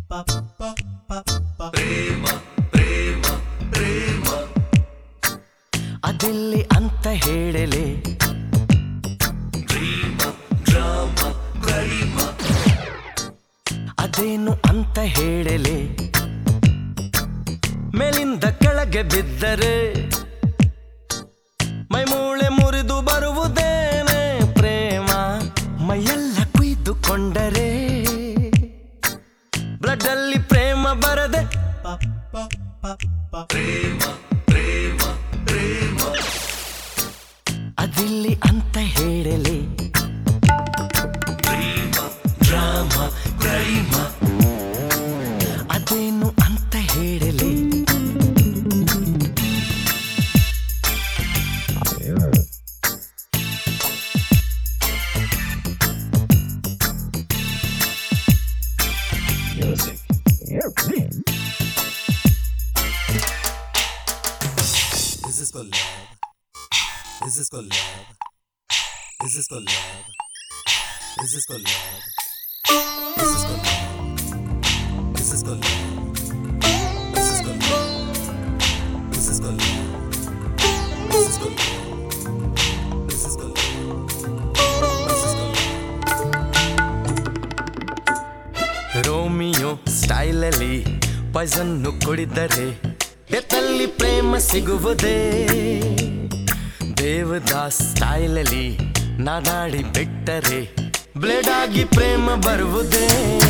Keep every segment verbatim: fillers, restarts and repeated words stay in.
ಪ್ರೇಮ ಪ್ರೇಮ ಪ್ರೇಮ ಅದಿಲ್ಲಿ ಅಂತ ಹೇಳಲೆ ಡ್ರೀಮ ಡ್ರಾಮ ಕರಿಮ ಅದೇನು ಅಂತ ಹೇಳಲೆ ಮೇಲಿಂದ ಕೆಳಗೆ ಬಿದ್ದರೆ ಮೈಮೂಳೆ ಮುರಿದು ಬರುವುದೇನೆ ಪ್ರೇಮ ಮೈಯೆಲ್ಲ ಕುಯ್ದುಕೊಂಡರೆ ಬ್ಲಡ್ ಅಲ್ಲಿ ಪ್ರೇಮ ಬರದೆ ಪ್ರೇಮ ಪ್ರೇಮ ಪ್ರೇಮ ಅದಿಲ್ಲಿ ಅಂತ ಹೇಳಲೆ ಡ್ರೀಮ ಡ್ರಾಮ ಕರಿಮ ಅದೇನು ಅಂತ ಹೇಳಲೆ This is called love. This is called love. This is called love. This is called love. This is called love. This is called love. This is called love. This is called love. This is called love. This is called love. This is called love. Romeo ಸ್ಟೈಲಲ್ಲಿ ಪಾಯ್ಸನ್ನು ಕುಡಿದರೆ ಡೆತ್ತಲ್ಲಿ ಪ್ರೇಮ ಸಿಗುವುದೇ ದೇವದಾಸ್ ಸ್ಟೈಲಲ್ಲಿ ನಾದಾಡಿ ಬಿಟ್ಟರೆ blade ಆಗಿ ಪ್ರೇಮ ಬರುವುದೇ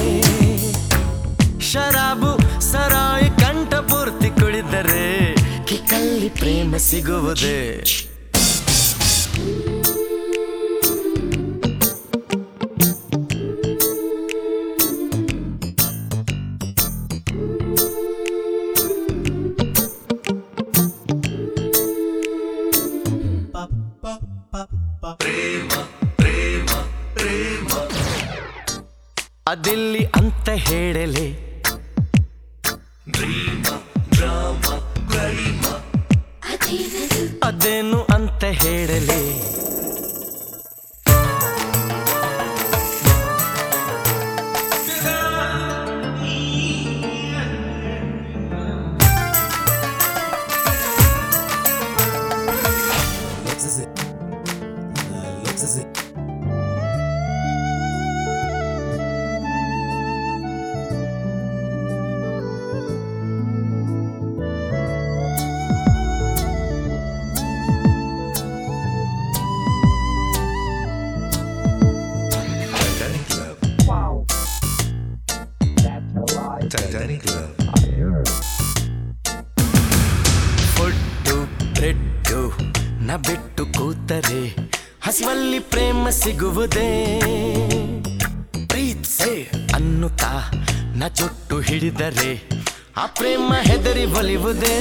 ಶರಾಬು ಸರಾಯಿ ಕಂಠ ಪೂರ್ತಿ ಕುಡಿದರೆ ಕಿಕ್ಕಲ್ಲಿ ಪ್ರೇಮ ಸಿಗುವುದೇ ಪ್ರೇಮ ಪ್ರೇಮ ಪ್ರೇಮ ಅದಿಲ್ಲಿ ಅಂತ ಹೇಳಲೆ ಡ್ರೀಮ ಡ್ರಾಮ ಕರಿಮ ಅದೇನು ಅಂತ ಹೇಳಲೆ Looks as it. Uh, looks as it. Titanic Club. Wow. That's a lie. Titanic Club. Food bread ನ ಬಿಟ್ಟು ಕೂತರೆ ಹಸಿವಲ್ಲಿ ಪ್ರೇಮ ಸಿಗುವುದೇ ಪ್ರೀತ್ಸೆ ಅನ್ನುತ್ತಾ ನ ಚುಟ್ಟು ಹಿಡಿದರೆ ಆ ಪ್ರೇಮ ಹೆದರಿ ಒಲಿವುದೇ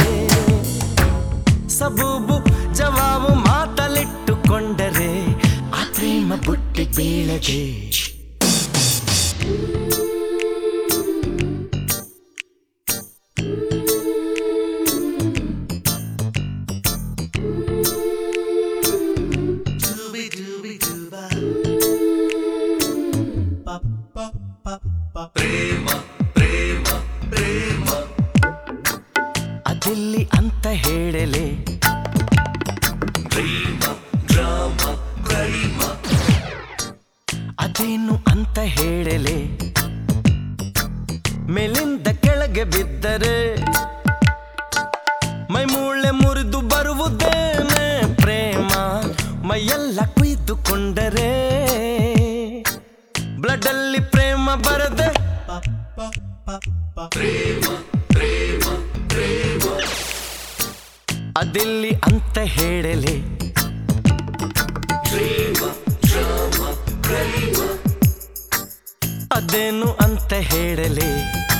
ಸಬೂಬು ಜವಾಬು ಮಾತಲಿಟ್ಟುಕೊಂಡರೆ ಆ ಪ್ರೇಮ ಬುಟ್ಟಿ ಬೀಳದೆ ಪ್ರೇಮ ಪ್ರೇಮ ಪ್ರೇಮ ಅದಿಲ್ಲಿ ಅಂತ ಹೇಳಲೆ ಡ್ರೀಮ ಡ್ರಾಮ ಕರಿಮ ಅದೇನು ಅಂತ ಹೇಳಲೆ ಮೇಲಿಂದ ಕೆಳಗೆ ಬಿದ್ದರೆ ಮೈಮೂಳೆ ಮುರಿದು ಬರುವುದೇನೆ ಪ್ರೇಮ ಮೈಯೆಲ್ಲ ಕುಯ್ದುಕೊಂಡರೆ ಬ್ಲಡ್ ಅಲ್ಲಿ ಪ್ರೇಮ ಬರದೆ ಪ್ರೇಮ ಪ್ರೇಮ ಪ್ರೇಮ ಅದಿಲ್ಲಿ ಅಂತ ಹೇಳಲೆ ಡ್ರೀಮ ಡ್ರಾಮ ಕರಿಮ ಅದೇನು ಅಂತ ಹೇಳಲೆ